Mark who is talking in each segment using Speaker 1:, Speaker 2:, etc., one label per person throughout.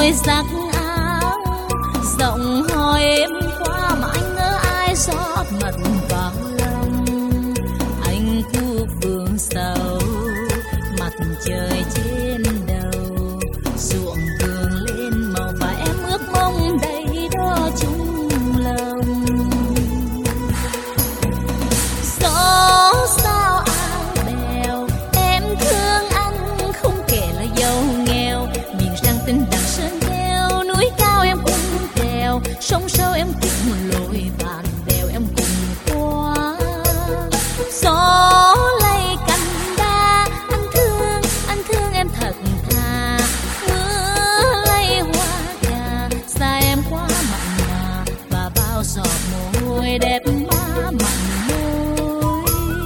Speaker 1: ngồi giặt áo, giọng hò êm qua mà anh ngỡ ai rót mật vào lòng. Anh khu vườn sầu, mặt trời trên đầu, ruộng vườn lên màu và em ước mong đây đó chung lòng. Gió sao áo bèo, em thương anh không kể là giàu nghèo, miền Giang Tinh Đằng Sơn Keo, núi cao em cũng trèo, sông sâu em cũng lội, bàn đèo em cùng qua. Gió lay cành đa, anh thương em thật thà. Mưa lay hoa cà, xa em quá mặn mà, và bao giọt mồ hôi đẹp má mặn môi.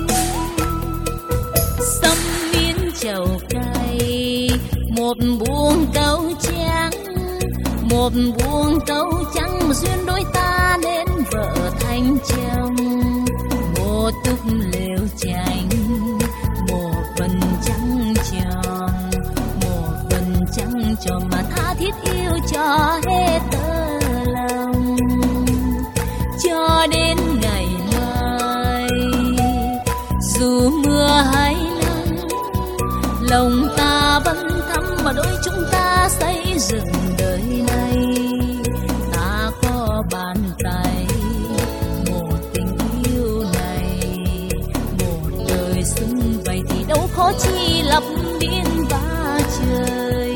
Speaker 1: Sông miến chầu cay, một buông câu trắng, một buông câu trắng mà duyên đôi ta nên vợ thành chồng. Một túp lều chanh, một vần trắng tròn, một vần trắng tròn mà tha thiết yêu cho hết tơ lòng. Cho đến ngày mai, dù mưa hay nắng, lòng ta vẫn thắm mà đôi chúng ta xây dựng đời này. Ta có bàn tay, một tình yêu này, một đời xứng vậy thì đâu khó chi lập biên ba trời.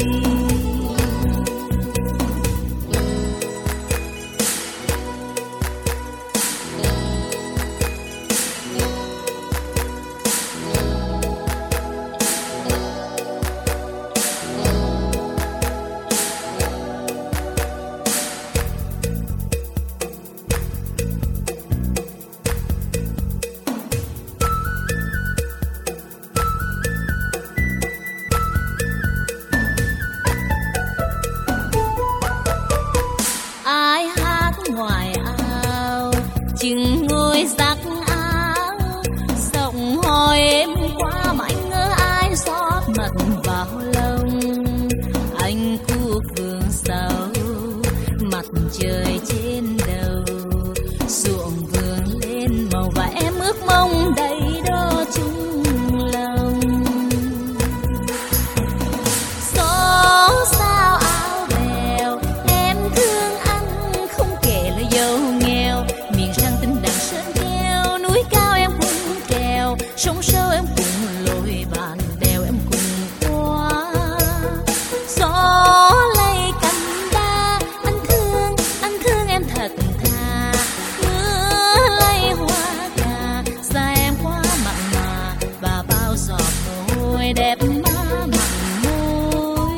Speaker 1: Ai hát ngoài ao, chừng ngồi giặt áo, giọng hò êm qua mà anh ngỡ ai rót mật vào lòng. Anh khu vườn sầu, mặt trời trên đầu, ruộng vườn lên màu và em ước mong đây đó chung lòng. Gió sao áo bèo, em thương anh không kể là giàu nghèo, miền Giang Tinh Đằng Sơn Keo, núi cao em cũng trèo, sông sâu em cũng lội, bàn đèo em cùng qua. Gió lay cành đa, anh thương em thật thà. Mưa lay hoa cà, xa em quá mặn mà, và bao giọt mồ hôi đẹp má mặn môi.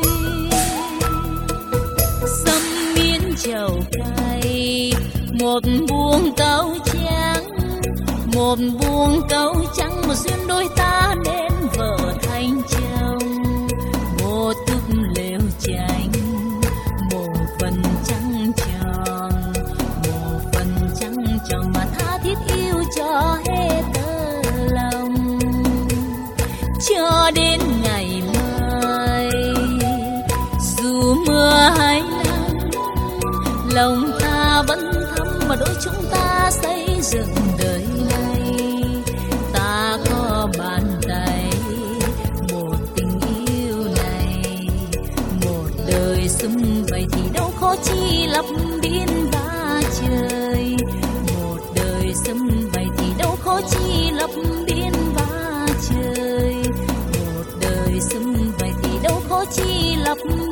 Speaker 1: Sâm miến chầu cay, một buông câu trắng, một buông câu trắng mà duyên đôi ta nên vợ thành chồng. Một túp lều chanh, một vần trắng tròn, một vần trắng tròn mà tha thiết yêu cho hết tơ lòng. Cho đến ngày mai, dù mưa hay nắng, lòng ta vẫn thắm mà đôi chúng ta xây dựng đời này. Ta có bàn tay, một tình yêu này, một đời xứng vậy thì đâu khó chi lập biên ba trời. Một đời xứng vậy thì đâu khó chi lập biên ba trời. Một đời xứng vậy thì đâu khó chi lập